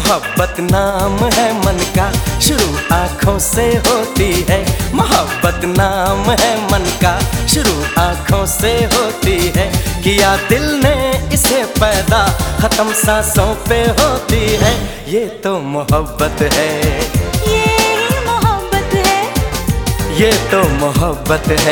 मोहब्बत नाम है मन का, शुरू आँखों से होती है। मोहब्बत नाम है मन का, शुरू आँखों से होती है। किया दिल ने इसे पैदा, खत्म सांसों पे होती है। ये तो मोहब्बत है, ये मोहब्बत है, ये तो मोहब्बत है।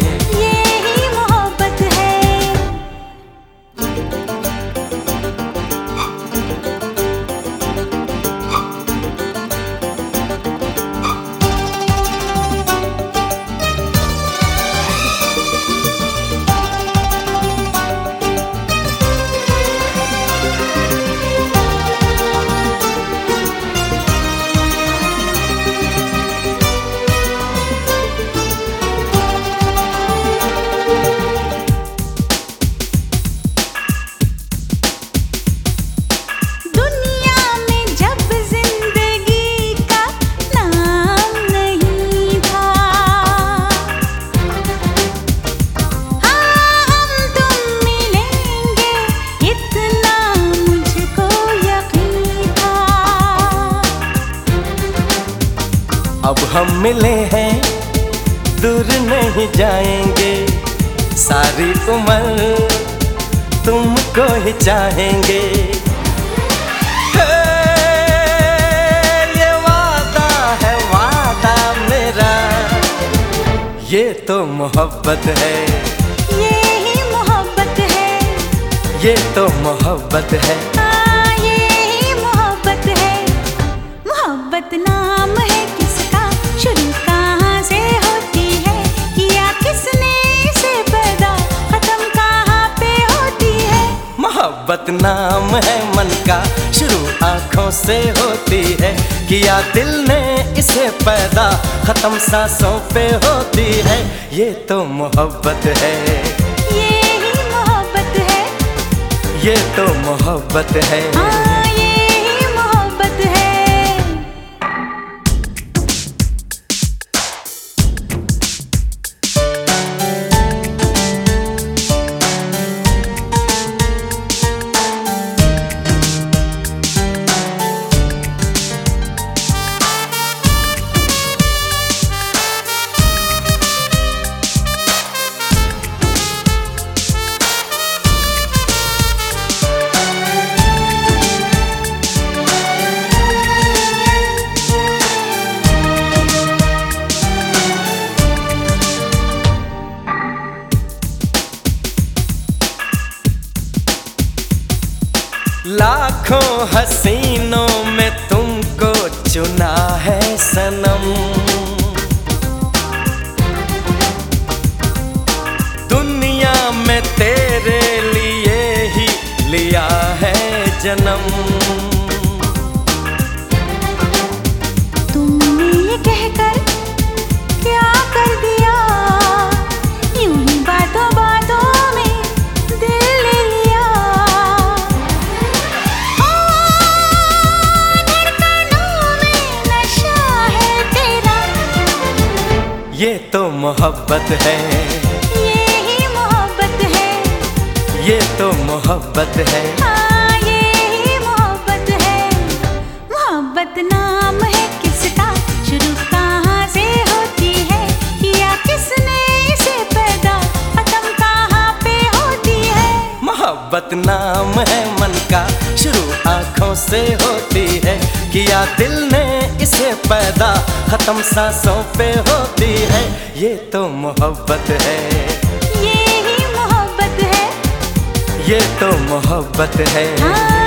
अब हम मिले हैं, दूर नहीं जाएंगे, सारी उम्र तुमको ही चाहेंगे। ये वादा है, वादा मेरा, ये तो मोहब्बत है, ये ही मोहब्बत है, ये तो मोहब्बत है। ये ही मोहब्बत है। मोहब्बत नाम है किसका, शुरू कहाँ से होती है, किया किसने इसे पैदा, खत्म कहाँ पे होती है। मोहब्बत नाम है मन का, शुरू आँखों से होती है। किया दिल ने इसे पैदा, खत्म सांसों पे होती है। ये तो मोहब्बत है, ये ही मोहब्बत है, ये तो मोहब्बत है। ये ही मोहब्बत है। लाखों हसीनों में तुमको चुना है सनम, दुनिया में तेरे लिए ही लिया है जन्म। तुमने ये कहकर क्या कर दिया, यूं ही बातों बातों में दिल ले लिया। धड़कनों में नशा है तेरा, ये तो मोहब्बत है, ये ही मोहब्बत है, ये तो मोहब्बत है। ये ही मोहब्बत है। मोहब्बत नाम है किसका, शुरू कहाँ से होती है, किया किसने इसे पैदा, खत्म कहाँ पे होती है। मोहब्बत नाम है मन का, शुरू आँखों से होती है। किया दिल ने इसे पैदा, खत्म सांसों पे होती है। ये तो मोहब्बत है, ये ही मोहब्बत है, ये तो मोहब्बत है।